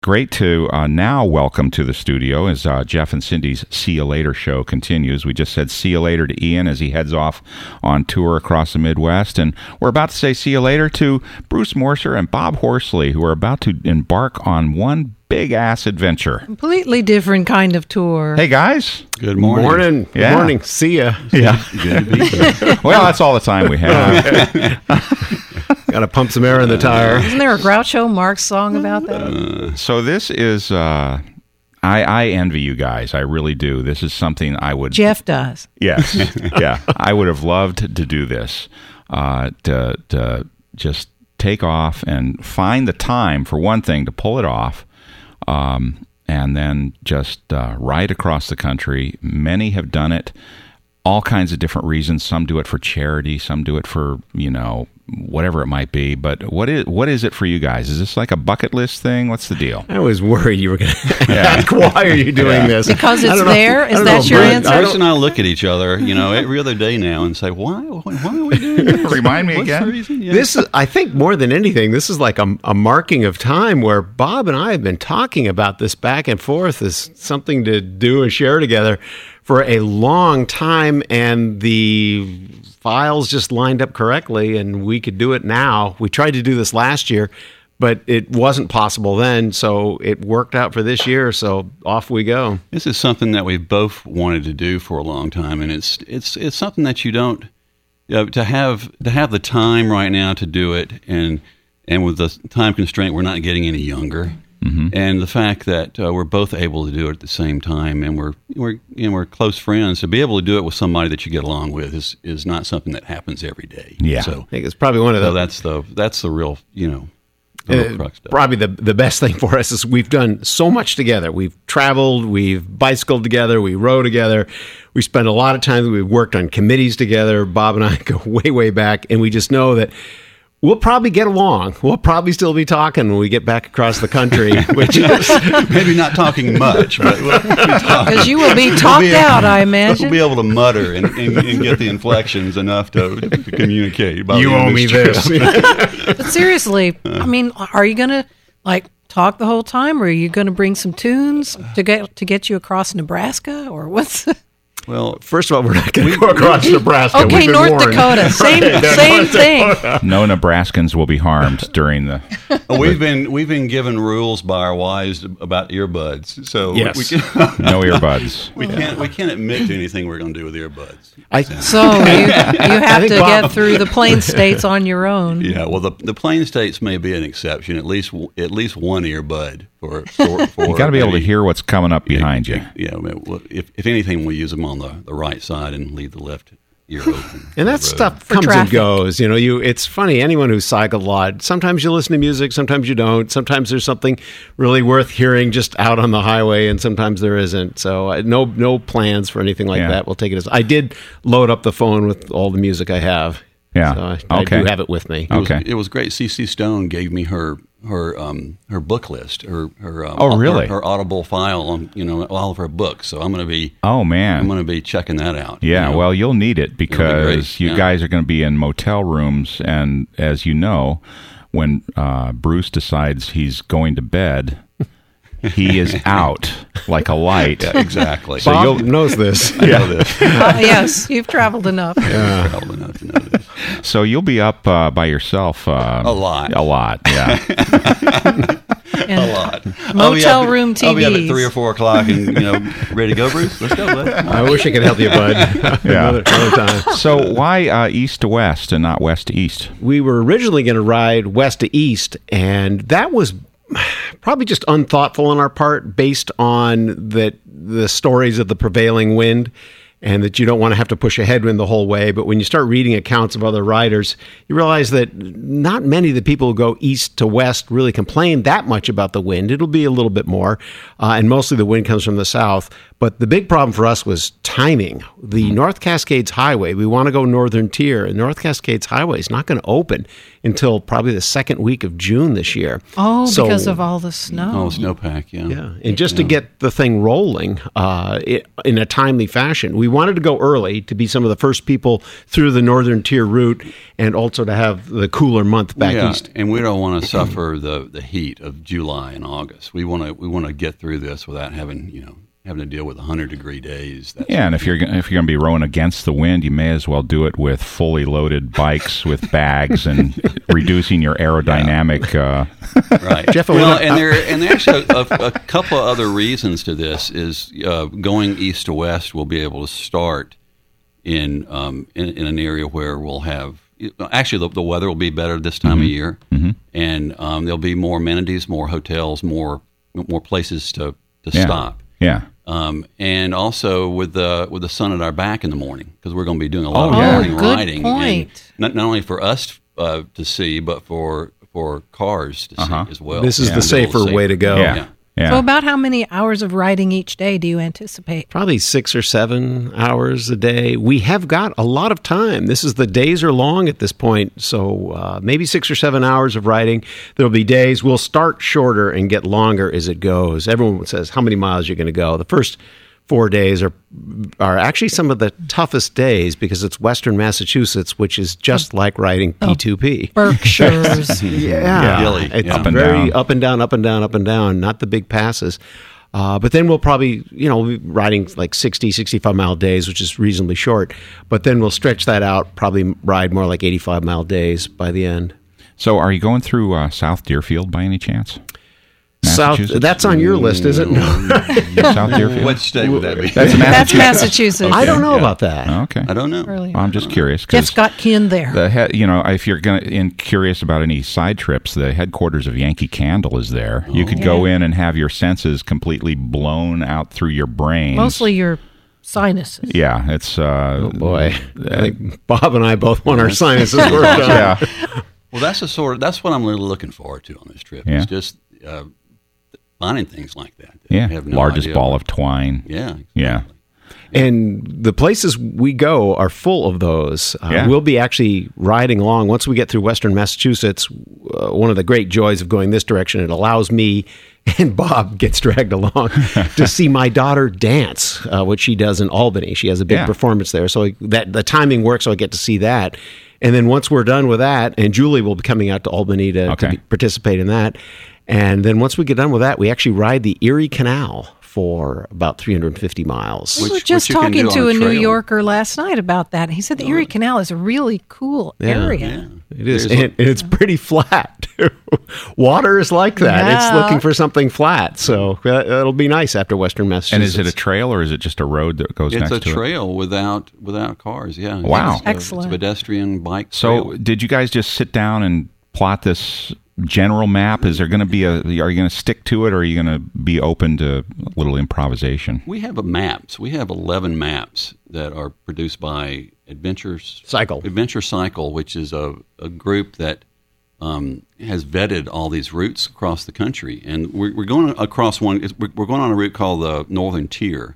Great to now welcome to the studio as Jeff and Cindy's See You Later show continues. We just said see you later to Ian as he heads off on tour across the Midwest. And we're about to say see you later to Bruce Morser and Bob Horsley, who are about to embark on one big-ass adventure. Completely different kind of tour. Hey, guys. Good morning. Yeah. Good morning. See ya. Yeah. Good to be here. Well, that's all the time we have. Got to pump some air in the tire. Isn't there a Groucho Marx song about that? So this is... I envy you guys. I really do. This is something I would... Jeff does. Yes. Yeah. I would have loved to do this, to just take off and find the time, for one thing, to pull it off, and then just ride across the country. Many have done it, all kinds of different reasons. Some do it for charity. Some do it for, whatever it might be. But what is it for you guys? Is this like a bucket list thing? What's the deal? I was worried you were going to ask, why are you doing this? Because it's there? Is that your answer? Bruce and I look at each other, every other day now and say, why are we doing this? Remind me What's again. the reason? Yeah. This is, I think, more than anything, this is like a marking of time where Bob and I have been talking about this back and forth as something to do and share together for a long time, and the files just lined up correctly, and we could do it now. We tried to do this last year, but it wasn't possible then, so it worked out for this year, so off we go. This is something that we both wanted to do for a long time, and it's something that you don't to have the time right now to do it, and with the time constraint, we're not getting any younger. Mm-hmm. And the fact that we're both able to do it at the same time, and we're close friends, to be able to do it with somebody that you get along with is not something that happens every day. Yeah, I so think it's probably one of the that's the real the real crux stuff. Probably the best thing for us is we've done so much together. We've traveled, we've bicycled together, we rode together, we spent a lot of time. We've worked on committees together. Bob and I go way back, and we just know that we'll probably get along. We'll probably still be talking when we get back across the country, which is maybe not talking much, but we'll be talking. Because you will be talked out, I imagine. We'll be able to mutter and get the inflections enough to communicate. About you owe me this. But seriously, are you going to talk the whole time, or are you going to bring some tunes to get you across Nebraska, or what's? Well, first of all, we're not going to go across Nebraska. Okay, North Dakota, same thing. No Nebraskans will be harmed during the. We've been given rules by our wives about earbuds, so yes. No earbuds. We can't admit to anything we're going to do with earbuds. So you have to get through the Plain States on your own. Yeah, well, the Plain States may be an exception. At least one earbud for you got to be able to hear what's coming up behind you. Yeah, if anything, we'll use them on the right side and leave the left ear open. And that stuff comes and goes. It's funny. Anyone who's cycled a lot, sometimes you listen to music, sometimes you don't. Sometimes there's something really worth hearing just out on the highway, and sometimes there isn't. So no plans for anything like that. We'll take it as I did load up the phone with all the music I have. Yeah, so I do have it with me. It was great. C.C. Stone gave me her book list, her Audible file on all of her books. So I'm going to be I'm going to be checking that out. Yeah, well, you'll need it because you guys are going to be in motel rooms, and as you know, when Bruce decides he's going to bed, he is out like a light. Yeah, exactly. So Bob knows this. I know this. Yes, you've traveled enough. Yeah. Traveled enough to know this. So you'll be up by yourself a lot. Yeah. A lot. Motel room TVs. I'll be up at 3 or 4 o'clock and ready to go, Bruce. Let's go, bud. I wish I could help you, bud. Another time. So why east to west and not west to east? We were originally going to ride west to east, and that was probably just unthoughtful on our part, based on the stories of the prevailing wind, and that you don't want to have to push a headwind the whole way. But when you start reading accounts of other riders, you realize that not many of the people who go east to west really complain that much about the wind. It'll be a little bit more, and mostly the wind comes from the south. But the big problem for us was timing. The North Cascades Highway, we want to go northern tier, and North Cascades Highway is not going to open until probably the second week of June this year. Oh, So- because of all the snow. Oh, snowpack, yeah. Yeah, and just to get the thing rolling in a timely fashion, we wanted to go early to be some of the first people through the Northern Tier route, and also to have the cooler month back east. And we don't want to suffer the heat of July and August. We want to get through this without having to deal with 100-degree days. Yeah, and if you're going to be rowing against the wind, you may as well do it with fully loaded bikes with bags and reducing your aerodynamic. Right, Jeff, and there actually a couple of other reasons to this is going east to west. We'll be able to start in an area where we'll have actually the weather will be better this time of year, and there'll be more amenities, more hotels, more places to stop. Yeah. And also with the sun at our back in the morning, because we're going to be doing a lot of yeah. morning Good riding. point. And not only for us to see, but for cars to see as well. This is Yeah. the safer way to go. Yeah. Yeah. So about how many hours of riding each day do you anticipate? Probably 6 or 7 hours a day. We have got a lot of time. The days are long at this point, so maybe 6 or 7 hours of riding. There'll be days we'll start shorter and get longer as it goes. Everyone says, how many miles you're going to go? The first 4 days are actually some of the toughest days because it's Western Massachusetts, which is just like riding P2P. Berkshires. Yeah, Hilly, it's yeah. Up and very down. up and down, up and down, up and down. Not the big passes, but then we'll probably we'll be riding like 60, 65-mile days, which is reasonably short. But then we'll stretch that out, probably ride more like 85-mile days by the end. So, are you going through South Deerfield by any chance? South, Massachusetts? that's on your list, is it? No. South Deerfield. What state would that be? That's That's Massachusetts. I don't know about that. Okay. I don't know. Really. I'm just curious. 'cause Jeff's got kin there. if you're curious about any side trips, the headquarters of Yankee Candle is there. You could go in and have your senses completely blown out through your brain. Mostly your sinuses. Yeah, it's Boy, I think Bob and I both want our sinuses worked on. yeah. Well, that's what I'm really looking forward to on this trip. Yeah. It's just finding things like that. Yeah, I have no largest idea. ball of twine. Yeah. Yeah. And the places we go are full of those. Yeah. We'll be actually riding along. Once we get through Western Massachusetts, one of the great joys of going this direction, it allows me, and Bob gets dragged along, to see my daughter dance, which she does in Albany. She has a big Yeah. performance there. So that the timing works, so I get to see that. And then once we're done with that, and Julie will be coming out to Albany to participate in that. And then once we get done with that, we actually ride the Erie Canal for about 350 miles. We were Which just you can talking do to on a a New trail. Yorker last night about that. He said the Erie Canal is a really cool area. It is, There's and it's pretty flat. Water is like that. Yeah. It's looking for something flat, so it'll be nice after Western Massachusetts. And is it a trail or is it just a road that goes It's next a to it? trail without cars. Yeah. Wow. It's Excellent. a pedestrian bike So, trail. did you guys just sit down and plot this general map? Is there going to be are you going to stick to it, or are you going to be open to a little improvisation? We have maps. We have 11 maps that are produced by Adventure Cycle, which is a group that has vetted all these routes across the country, and we're going across one. We're going on a route called the Northern Tier,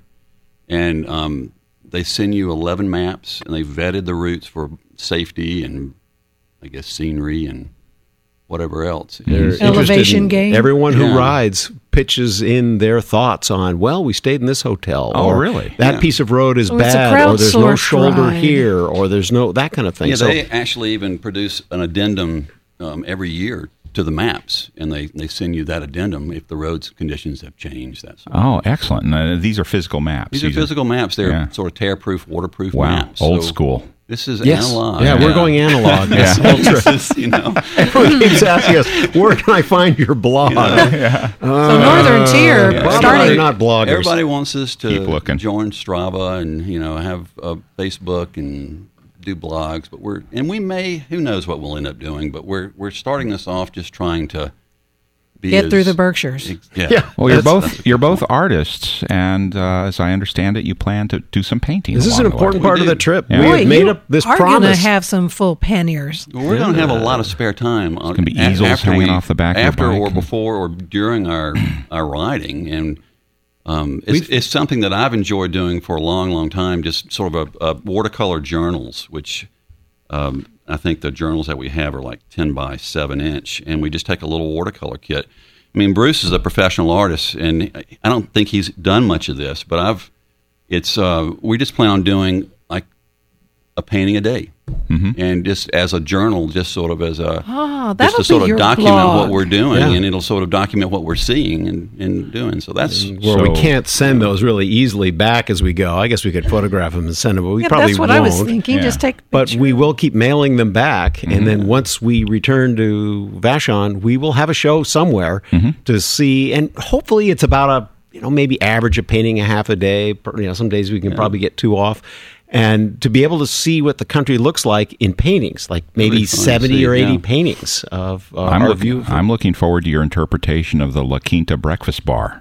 and they send you 11 maps, and they vetted the routes for safety and I guess scenery and whatever else. They're And- Elevation interested in gain. Everyone who Yeah. rides pitches in their thoughts on, well, we stayed in this hotel. Oh, or really? That Yeah. piece of road is So it's a bad, or there's no crowdsourced shoulder ride. here, or there's no, that kind of thing. Yeah, So they actually even produce an addendum every year to the maps, and they send you that addendum if the roads conditions have changed. That sort of Oh, excellent. And, these are physical maps. These are physical maps. They're yeah. sort of tear-proof, waterproof Wow, maps. old So school. This is yes. analog. Yeah, we're going analog. Yeah. Ultra. This is, Everyone keeps asking us, where can I find your blog? So Northern Tier, Bob and I are starting not bloggers. Everybody wants us to Keep looking. join Strava and have a Facebook and do blogs, but we may, who knows what we'll end up doing, but we're starting this off just trying to be get through the Berkshires. Yeah. Well, you're That's- both artists, and as I understand it, you plan to do some painting. This is along an the way. important part of do. the trip. Yeah. We Boy, have made you up this are going to promise. have some full panniers. Well, we're going to have a lot of spare time. gonna be easels hanging off the back of your after bike. or before or during our riding, and it's something that I've enjoyed doing for a long, long time. Just sort of a watercolor journals, which I think the journals that we have are like 10 by 7 inch, and we just take a little watercolor kit. I mean, Bruce is a professional artist, and I don't think he's done much of this, but we just plan on doing like a painting a day. And just as a journal, just sort of as a just to sort of document what we're doing, and it'll sort of document what we're seeing and doing. So that's we can't send those really easily back as we go. I guess we could photograph them and send them, but we probably that's what won't. I was thinking. Just take a But picture. we will keep mailing them back, and then once we return to Vashon, we will have a show somewhere to see, and hopefully it's about maybe average a painting a half a day. Some days we can probably get 2 off. And to be able to see what the country looks like in paintings, like maybe 70 or 80 paintings of our view. I'm looking forward to your interpretation of the La Quinta breakfast bar.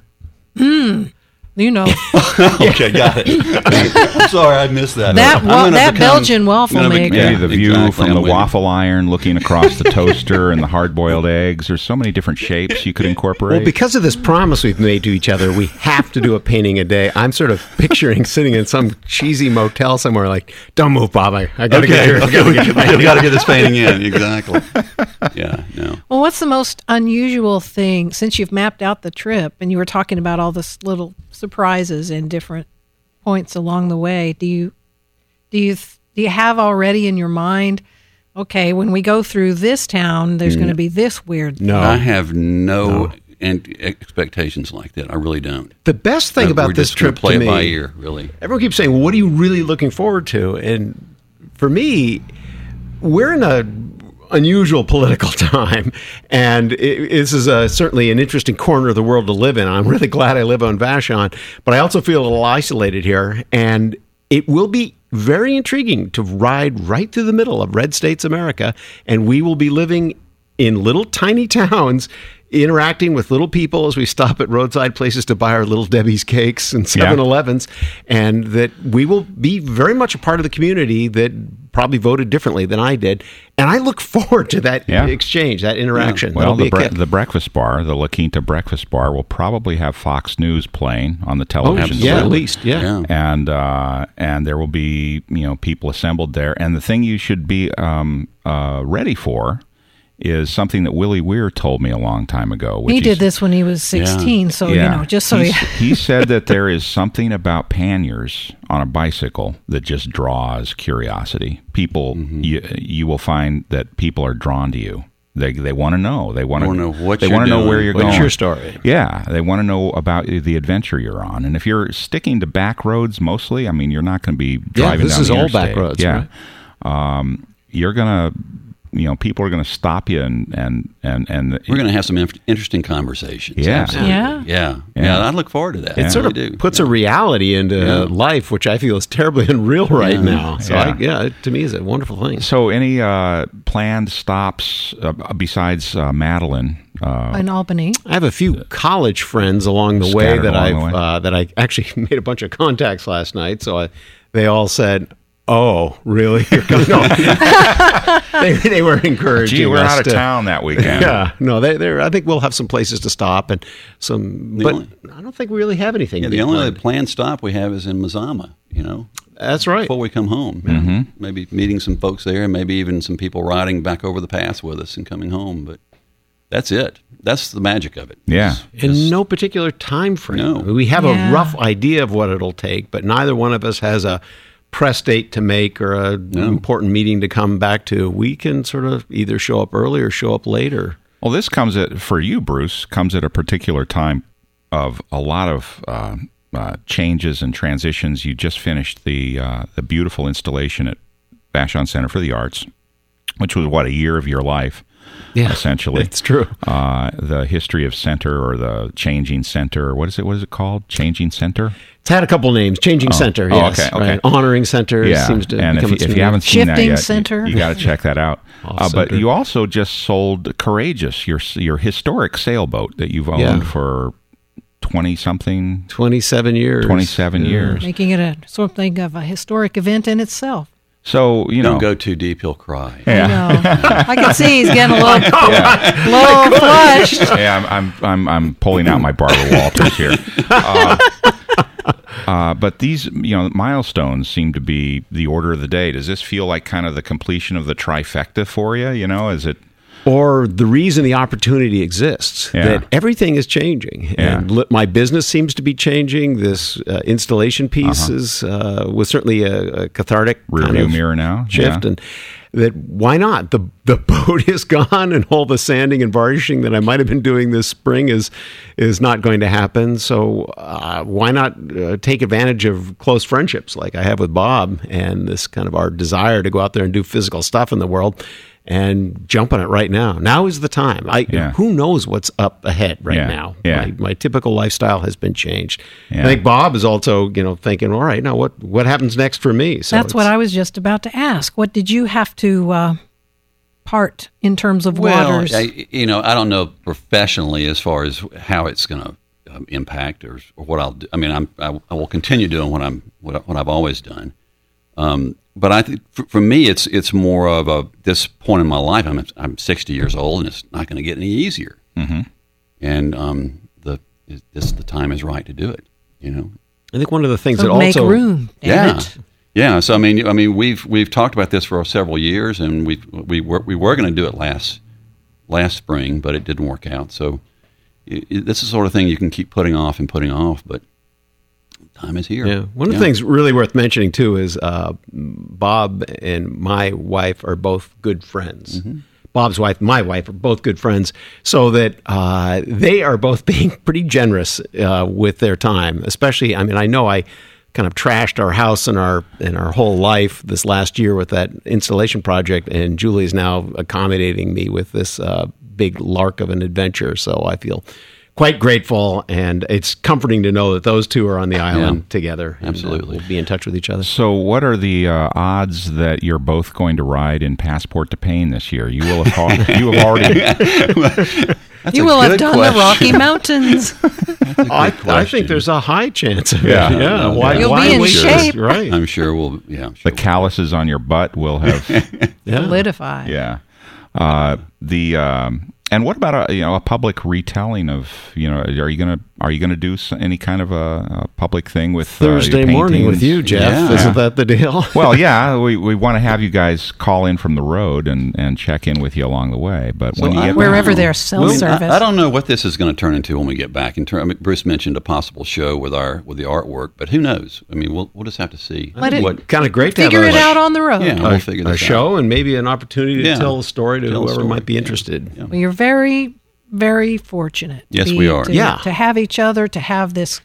You know, okay, got it. I'm sorry, I missed that. that Belgian waffle maker. Maybe the view exactly, from the waffle iron looking across the toaster and the hard-boiled eggs. There's so many different shapes you could incorporate. Well, because of this promise we've made to each other, we have to do a painting a day. I'm sort of picturing sitting in some cheesy motel somewhere like, don't move, Bob. I got to get here. We got to get this painting in. Exactly. Yeah, no. Well, what's the most unusual thing, since you've mapped out the trip and you were talking about all this little surprises in different points along the way, do you have already in your mind, okay, when we go through this town, there's going to be this weird thing? No. I have no expectations like that. I really don't. The best thing about this trip play to it me, by ear, really. everyone keeps saying, well, what are you really looking forward to? And for me, we're in a unusual political time, and this is certainly an interesting corner of the world to live in. I'm really glad I live on Vashon, but I also feel a little isolated here, and it will be very intriguing to ride right through the middle of red states America, and we will be living in little tiny towns, interacting with little people as we stop at roadside places to buy our Little Debbie's cakes and 7-Elevens, and that we will be very much a part of the community that probably voted differently than I did. And I look forward to that exchange, that interaction. Yeah. Well, the breakfast bar, the La Quinta breakfast bar, will probably have Fox News playing on the television. At least. And there will be people assembled there. And the thing you should be ready for is something that Willie Weir told me a long time ago. Which he did this when he was 16, so, just so he said that there is something about panniers on a bicycle that just draws curiosity. People, you will find that people are drawn to you. They want to know. They want to know what they you're want to know doing. where you're going. What's your story? Yeah, they want to know about the adventure you're on. And if you're sticking to back roads mostly, I mean, you're not going to be driving down the interstate. This is all back roads, right? You're going to people are going to stop you and we're going to have some interesting conversations. Yeah. Absolutely. Yeah. I look forward to that. It sort of puts a reality into life, which I feel is terribly unreal right now. So it, to me, is a wonderful thing. So any planned stops besides Madeline? In Albany. I have a few college friends along the way that I actually made a bunch of contacts last night. So they all said, "Oh, really? You're coming home?" they were encouraging. Gee, we're us out of town that weekend. Yeah, no, I think we'll have some places to stop and but I don't think we really have anything. Yeah, the only planned stop we have is in Mazama. That's right. Before we come home, maybe meeting some folks there, and maybe even some people riding back over the pass with us and coming home. But that's it. That's the magic of it. Yeah. In no particular time frame. No. We have a rough idea of what it'll take, but neither one of us has a press date to make or an important meeting to come back to. We can sort of either show up early or show up later. Well, this for you, Bruce, comes at a particular time of a lot of changes and transitions. You just finished the beautiful installation at Vashon Center for the Arts, which was, a year of your life, essentially. It's true. The history of Center, or the Changing Center, or what is it called? Changing Center? It's had a couple names. Changing Center, yes. Okay. Right. Honoring Center seems to and become if you haven't seen that Shifting yet, Center. you got to check that out. But you also just sold Courageous, your historic sailboat that you've owned for 20-something... 27 years. 27 years. Making it something of a historic event in itself. So, Don't go too deep, he'll cry. Yeah. I know. I can see he's getting a little flushed. Yeah, I'm pulling out my Barbara Walters here. But these, milestones seem to be the order of the day. Does this feel like kind of the completion of the trifecta for you? Is it? Or the reason the opportunity exists, that everything is changing. Yeah. And my business seems to be changing. This installation piece was certainly a cathartic kind of mirror now shift. And that why not? The boat is gone, and all the sanding and varnishing that I might have been doing this spring is not going to happen. So why not take advantage of close friendships like I have with Bob, and this kind of our desire to go out there and do physical stuff in the world, and jump on it right now. Now is the time. Who knows what's up ahead now? Yeah. My typical lifestyle has been changed. Yeah. I think Bob is also, thinking, all right, now what happens next for me? So that's what I was just about to ask. What did you have to part in terms of waters? I don't know professionally as far as how it's going to impact or what I'll do. I mean, I will continue doing what I've always done. But I think for me, it's more of this point in my life. I'm 60 years old, and it's not going to get any easier. Mm-hmm. And the time is right to do it. I think one of the things So that make also room, damn it. Yeah. So I mean, we've talked about this for several years, and we were going to do it last spring, but it didn't work out. So this is the sort of thing you can keep putting off, but time is here. Yeah. One of the things really worth mentioning, too, is Bob and my wife are both good friends. Mm-hmm. Bob's wife and my wife are both good friends, so that they are both being pretty generous with their time. Especially, I know I kind of trashed our house and our whole life this last year with that installation project, and Julie is now accommodating me with this big lark of an adventure. So I feel quite grateful, and it's comforting to know that those two are on the island together. Absolutely. And, we'll be in touch with each other. So what are the odds that you're both going to ride in Passport to Pain this year? You will have already... You will have done the Rocky Mountains. I think there's a high chance of Yeah. it. Yeah. You'll why be in wait? shape. Right. I'm sure we'll. Yeah. The calluses on your butt will have... Solidified. Yeah. And what about a public retelling of are you gonna do any kind of a public thing with Thursday your morning with paintings? you, Jeff? Yeah. Isn't that the deal? Well, yeah, we want to have you guys call in from the road and check in with you along the way. But when you get wherever back, there's cell service. I don't know what this is going to turn into when we get back. Bruce mentioned a possible show with the artwork, but who knows? I mean, we'll just have to see. Kind of great to Figure have it out on the road. Yeah, we'll figure this a show out. and maybe an opportunity to tell a story to Tell a whoever story. might be interested. Yeah. Well, you're very, very fortunate. Yes, we are. To have each other, to have this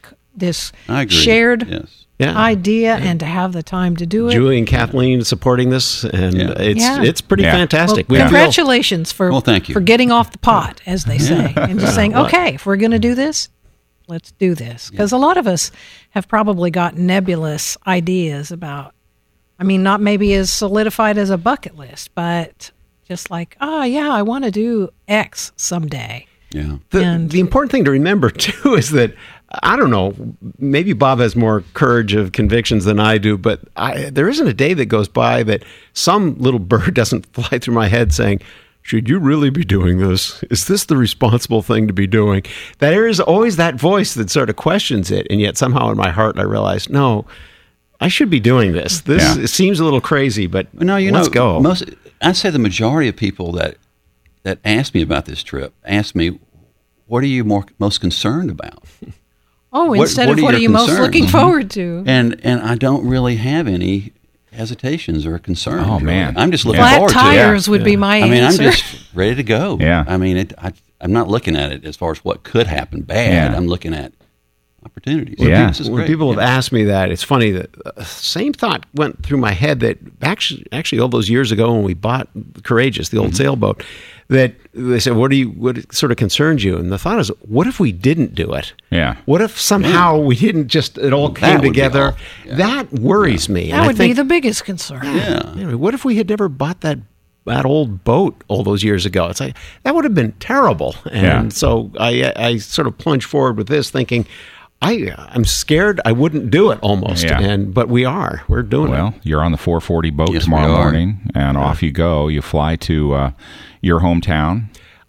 I agree. shared Yes. idea, and to have the time to do it. Julie and Kathleen supporting this, and Yeah. it's pretty Yeah. fantastic. Well, congratulations for thank you. for getting off the pot, as they say, and just saying, okay, if we're going to do this, let's do this. Because a lot of us have probably got nebulous ideas about, not maybe as solidified as a bucket list, but just like, I want to do X someday. Yeah. The important thing to remember, too, is that, I don't know, maybe Bob has more courage of convictions than I do, but there isn't a day that goes by that some little bird doesn't fly through my head saying, should you really be doing this? Is this the responsible thing to be doing? There is always that voice that sort of questions it, and yet somehow in my heart I realize, no, I should be doing this. It seems a little crazy, but let's go. I'd say the majority of people that ask me about this trip ask me, what are you most concerned about? Oh, instead of what are you most looking forward to? And I don't really have any hesitations or concerns. Oh, man. Really. I'm just looking Flat forward to it. tires would be my answer. I'm just ready to go. Yeah. I'm not looking at it as far as what could happen bad. Yeah. I'm looking at opportunities. Yeah. This is When great. people have asked me that, it's funny that same thought went through my head that actually all those years ago when we bought Courageous, the old sailboat, that they said, what sort of concerns you? And the thought is, what if we didn't do it? Yeah. What if somehow we didn't it all came would be together? awful. Yeah. That worries me. That would be the biggest concern. Yeah. What if we had never bought that old boat all those years ago? It's like, that would have been terrible. And so I sort of plunged forward with this thinking, I'm scared I wouldn't do it almost. Yeah. But we're doing it. Well, you're on the 440 boat Yes, tomorrow we are. morning, and off you go. You fly to your hometown.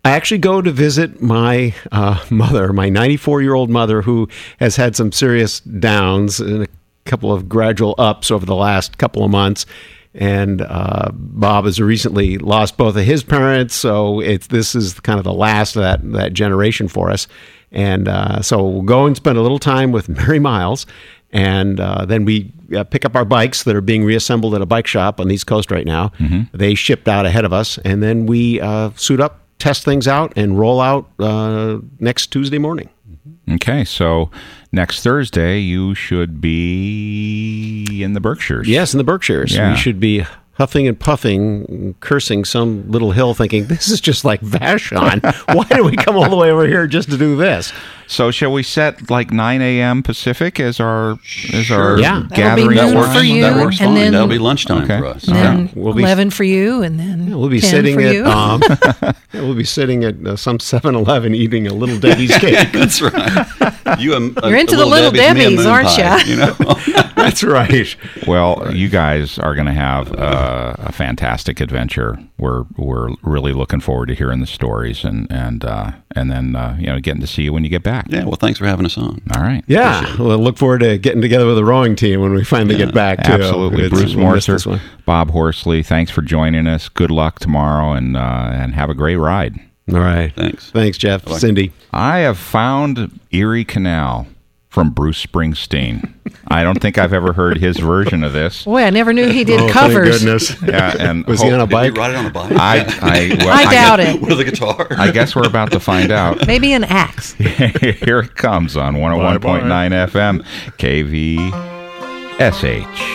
I actually go to visit my mother, my 94-year-old mother, who has had some serious downs and a couple of gradual ups over the last couple of months. And Bob has recently lost both of his parents, so this is kind of the last of that generation for us. And so we'll go and spend a little time with Mary Miles, and then we pick up our bikes that are being reassembled at a bike shop on the East Coast right now. Mm-hmm. They shipped out ahead of us, and then we suit up, test things out, and roll out next Tuesday morning. Okay, so next Thursday you should be in the Berkshires. Yes, in the Berkshires. Yeah. We should be huffing and puffing, cursing some little hill, thinking, this is just like Vashon. Why do we come all the way over here just to do this? So shall we set like 9 a.m. Pacific as our Yeah. gathering? That'll be noon time? for you, That works and fine. then- That'll be lunchtime Okay. for us. And then We'll be- 11 for you, and then We'll be 10 sitting for at you. we'll be sitting at some 7-Eleven eating a Little Debbie's cake. That's right. You're into the Little Debbie's, aren't ya? You know? That's right. Well, you guys are going to have a fantastic adventure. We're really looking forward to hearing the stories and then getting to see you when you get back. Yeah. Well, thanks for having us on. All right. Yeah, we'll look forward to getting together with the rowing team when we finally get back. Too. Absolutely. Bruce we'll miss Morser, this one. Bob Horsley, thanks for joining us. Good luck tomorrow, and have a great ride. All right. Thanks, Jeff. Bye-bye. Cindy. I have found Erie Canal from Bruce Springsteen. I don't think I've ever heard his version of this. Boy, I never knew he did Thank covers. goodness. Yeah, and Was he on a Did bike? you ride it on a bike? I doubt it. With a guitar. I guess we're about to find out. Maybe an axe. Here it comes on 101.9 FM, KVSH.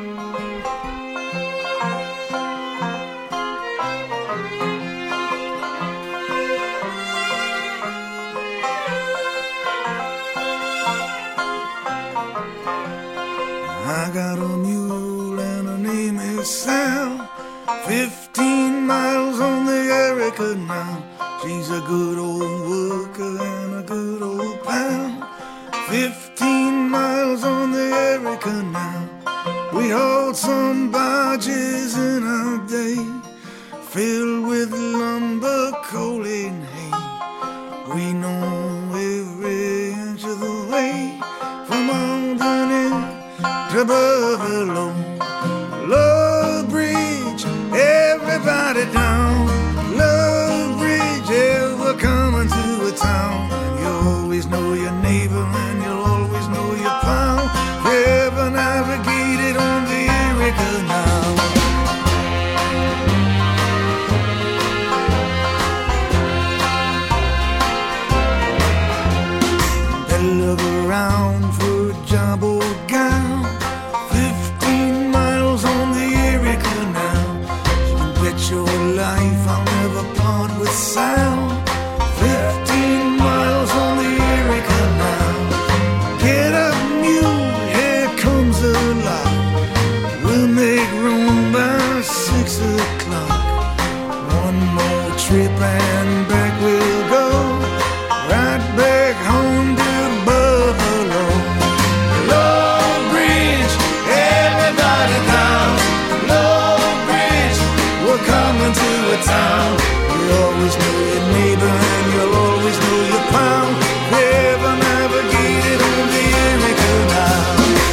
I got a mule and her name is Sam. 15 miles on the Erie Canal. She's a good old worker and a good old pal. 15 miles on the Erie Canal. We hauled some barges in our day, filled with lumber, coal and hay. We know every inch of the way from Albany to Buffalo. Love Bridge, everybody down. Love Bridge, ever coming to a town. And you always know your neighbor and you'll always know your pal. Ever navigated on the Erie Canal. They look around for a job or gown. 15 miles on the Erie Canal. You can bet your life I'll never part with sound. 15 miles on the Erie Canal. Get up, mule, here comes the light. We'll make room by 6 o'clock. One more trip and back we'll go. Right back home to Buffalo. Love Bridge, everybody down. Love Bridge, we're coming to a town. You always know your neighbor and you'll always know your pal. Never navigated on the Erie Canal.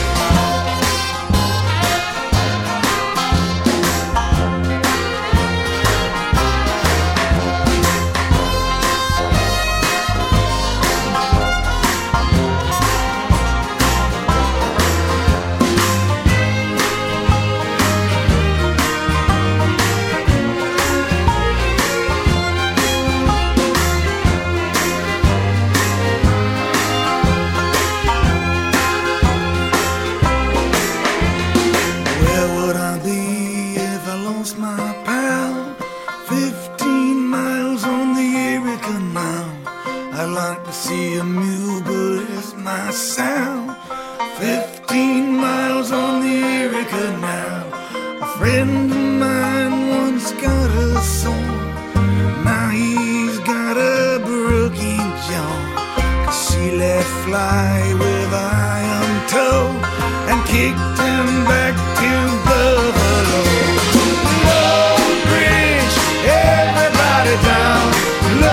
Where would I be if I lost my pal? 15 miles on the Erie Canal. I'd like to see a mule, but it's my sound. 15 miles on the Erie Canal. A friend of mine once got a sore. Now he's got a broken jaw. 'Cause she let fly with iron toe and kicked him back to Buffalo. Love Bridge, everybody down.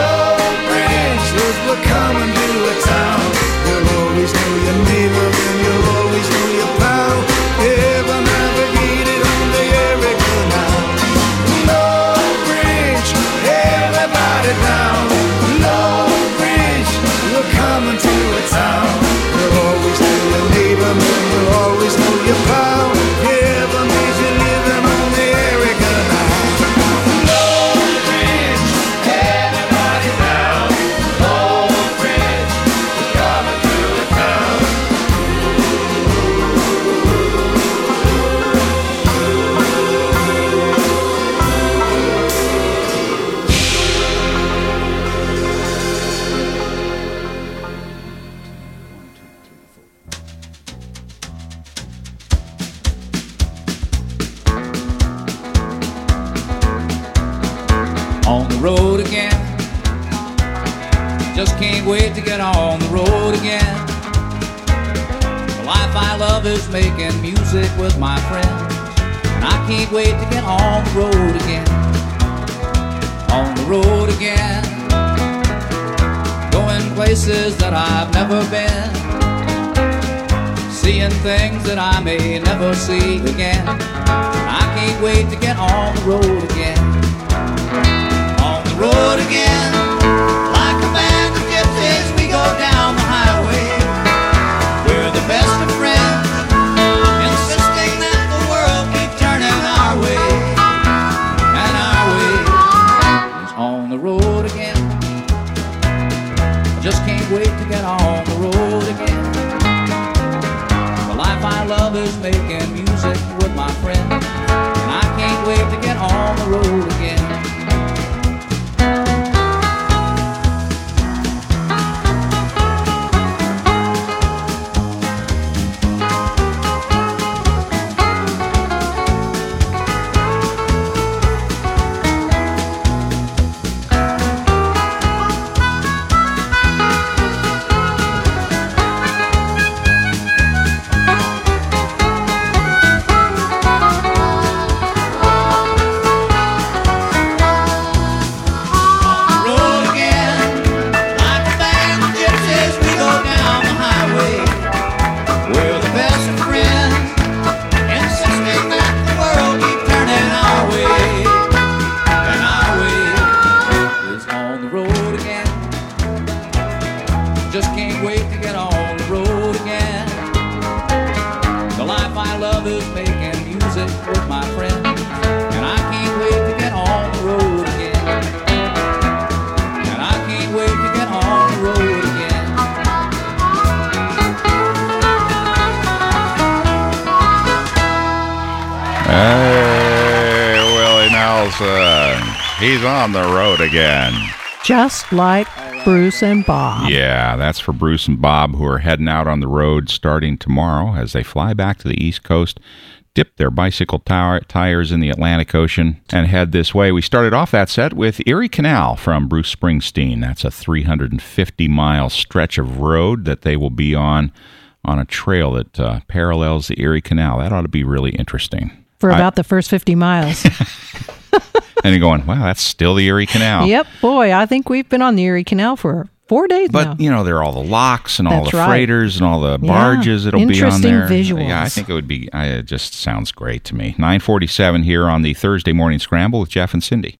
wait to get on the road again. The life I love is making music with my friends, and I can't wait to get on the road again. On the road again, going places that I've never been, seeing things that I may never see again. I can't wait to get on the road again. On the road again, like a band of gypsies, we go down the highway. We're the best of friends, insisting that the world keep turning our way. And our way is on the road again. I just can't wait to get on the road again. The life I love is making music with my friends, and I can't wait to get on the road again. Just can't wait to get on the road again. The life I love is making music with my friends, and I can't wait to get on the road again. And I can't wait to get on the road again. Hey, Willie Nelson. He's on the road again. Just like Bruce and Bob. Yeah, that's for Bruce and Bob, who are heading out on the road starting tomorrow as they fly back to the East Coast, dip their bicycle tires in the Atlantic Ocean, and head this way. We started off that set with Erie Canal from Bruce Springsteen. That's a 350-mile stretch of road that they will be on a trail that parallels the Erie Canal. That ought to be really interesting. For about the first 50 miles. And you're going, wow, that's still the Erie Canal. Yep, boy, I think we've been on the Erie Canal for 4 days now. But, you know, there are all the locks and all That's the right. freighters and all the barges that'll be on Interesting there. visuals. Yeah, I think it would be, it just sounds great to me. 9:47 here on the Thursday Morning Scramble with Jeff and Cindy.